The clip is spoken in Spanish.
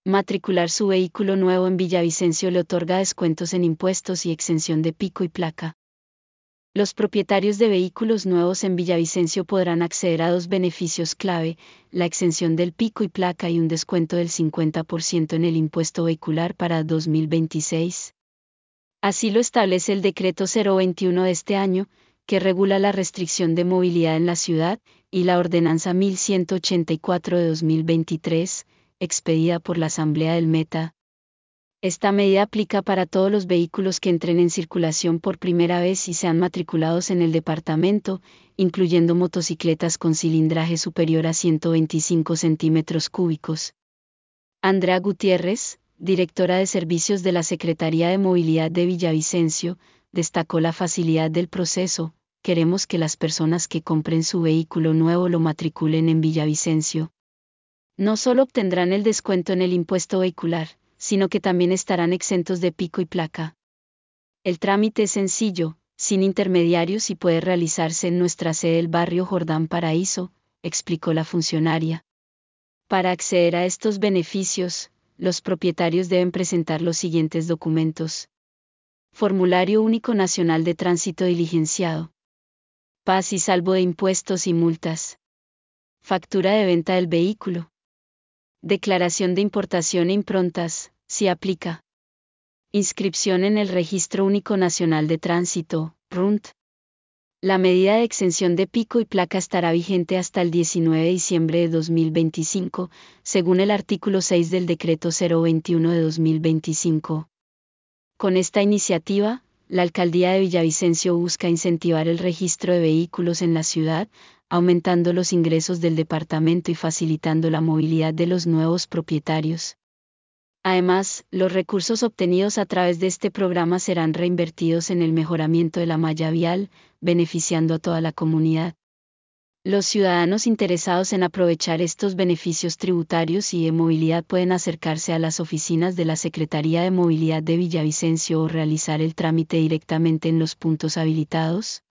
Matricular su vehículo nuevo en Villavicencio le otorga descuentos en impuestos y exención de pico y placa. Los propietarios de vehículos nuevos en Villavicencio podrán acceder a dos beneficios clave: la exención del pico y placa y un descuento del 50% en el impuesto vehicular para 2026. Así lo establece el Decreto 021 de este año, que regula la restricción de movilidad en la ciudad, y la Ordenanza 1184 de 2023, expedida por la Asamblea del Meta. Esta medida aplica para todos los vehículos que entren en circulación por primera vez y sean matriculados en el departamento, incluyendo motocicletas con cilindraje superior a 125 centímetros cúbicos. Andrea Gutiérrez, directora de Servicios de la Secretaría de Movilidad de Villavicencio, destacó la facilidad del proceso: queremos que las personas que compren su vehículo nuevo lo matriculen en Villavicencio. No solo obtendrán el descuento en el impuesto vehicular, sino que también estarán exentos de pico y placa. El trámite es sencillo, sin intermediarios y puede realizarse en nuestra sede del barrio Jordán Paraíso, explicó la funcionaria. Para acceder a estos beneficios, los propietarios deben presentar los siguientes documentos: Formulario Único Nacional de Tránsito diligenciado, paz y salvo de impuestos y multas, factura de venta del vehículo, declaración de importación e improntas, si aplica, inscripción en el Registro Único Nacional de Tránsito, RUNT. La medida de exención de pico y placa estará vigente hasta el 19 de diciembre de 2025, según el artículo 6 del Decreto 021 de 2025. Con esta iniciativa, la Alcaldía de Villavicencio busca incentivar el registro de vehículos en la ciudad, aumentando los ingresos del departamento y facilitando la movilidad de los nuevos propietarios. Además, los recursos obtenidos a través de este programa serán reinvertidos en el mejoramiento de la malla vial, beneficiando a toda la comunidad. Los ciudadanos interesados en aprovechar estos beneficios tributarios y de movilidad pueden acercarse a las oficinas de la Secretaría de Movilidad de Villavicencio o realizar el trámite directamente en los puntos habilitados.